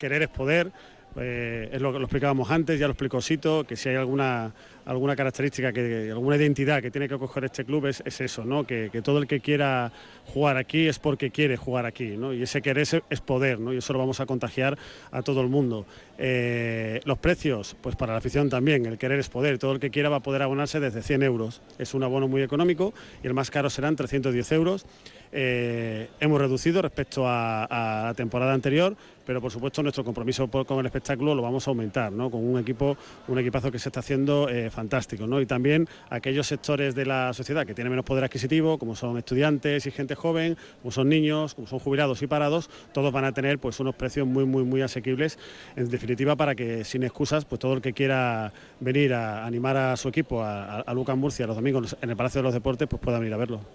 querer es poder. Es lo que lo explicábamos antes, ya lo explicó Sito, que si hay alguna característica, alguna identidad que tiene que coger este club es eso, ¿no? Que todo el que quiera jugar aquí es porque quiere jugar aquí, ¿no? Y ese querer es poder, ¿no? Y eso lo vamos a contagiar a todo el mundo. Los precios, pues para la afición también, el querer es poder, todo el que quiera va a poder abonarse desde 100 euros, es un abono muy económico y el más caro serán 310 euros. Hemos reducido respecto a la temporada anterior, pero por supuesto nuestro compromiso con el espectáculo lo vamos a aumentar, ¿no? Con un equipazo que se está haciendo fantástico, ¿no? Y también aquellos sectores de la sociedad que tienen menos poder adquisitivo, como son estudiantes y gente joven, como son niños, como son jubilados y parados, todos van a tener pues unos precios muy asequibles, en definitiva, para que sin excusas, pues todo el que quiera venir a animar a su equipo, a Lucas Murcia los domingos en el Palacio de los Deportes, pues pueda venir a verlo.